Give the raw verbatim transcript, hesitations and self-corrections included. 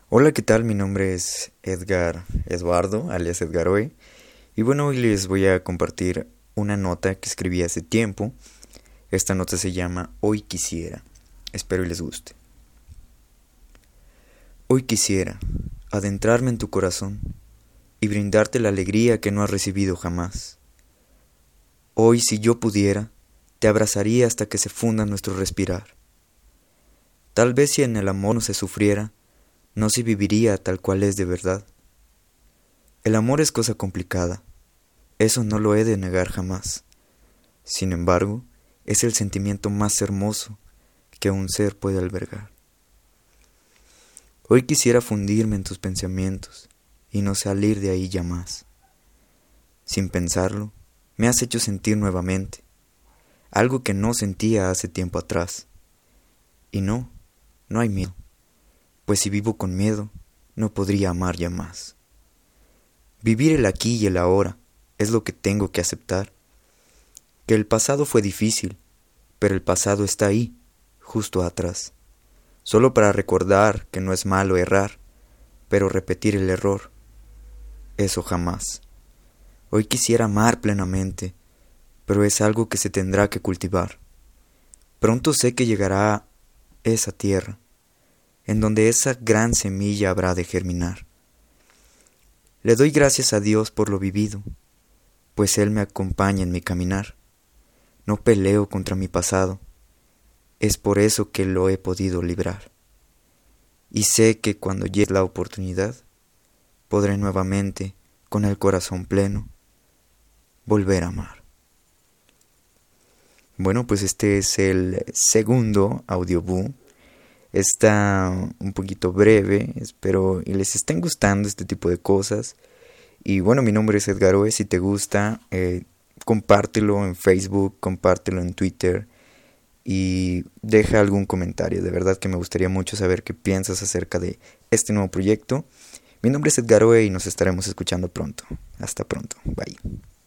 Hola, ¿qué tal? Mi nombre es Edgar Eduardo, alias Edgaroe. Y bueno, hoy les voy a compartir una nota que escribí hace tiempo. Esta nota se llama Hoy quisiera. Espero y les guste. Hoy quisiera adentrarme en tu corazón y brindarte la alegría que no has recibido jamás. Hoy, si yo pudiera, te abrazaría hasta que se funda nuestro respirar. Tal vez si en el amor no se sufriera, no se viviría tal cual es de verdad. El amor es cosa complicada, eso no lo he de negar jamás. Sin embargo, es el sentimiento más hermoso que un ser puede albergar. Hoy quisiera fundirme en tus pensamientos y no salir de ahí ya más. Sin pensarlo, me has hecho sentir nuevamente, algo que no sentía hace tiempo atrás. Y no, no hay miedo. Pues si vivo con miedo, no podría amar ya más. Vivir el aquí y el ahora es lo que tengo que aceptar. Que el pasado fue difícil, pero el pasado está ahí, justo atrás. Solo para recordar que no es malo errar, pero repetir el error, eso jamás. Hoy quisiera amar plenamente, pero es algo que se tendrá que cultivar. Pronto sé que llegará esa tierra, en donde esa gran semilla habrá de germinar. Le doy gracias a Dios por lo vivido, pues Él me acompaña en mi caminar. No peleo contra mi pasado, es por eso que lo he podido librar. Y sé que cuando llegue la oportunidad, podré nuevamente, con el corazón pleno, volver a amar. Bueno, pues este es el segundo audiobook. Está un poquito breve, espero y les estén gustando este tipo de cosas. Y bueno, mi nombre es Edgaroe, si te gusta, eh, compártelo en Facebook, compártelo en Twitter y deja algún comentario. De verdad que me gustaría mucho saber qué piensas acerca de este nuevo proyecto. Mi nombre es Edgaroe y nos estaremos escuchando pronto. Hasta pronto, bye.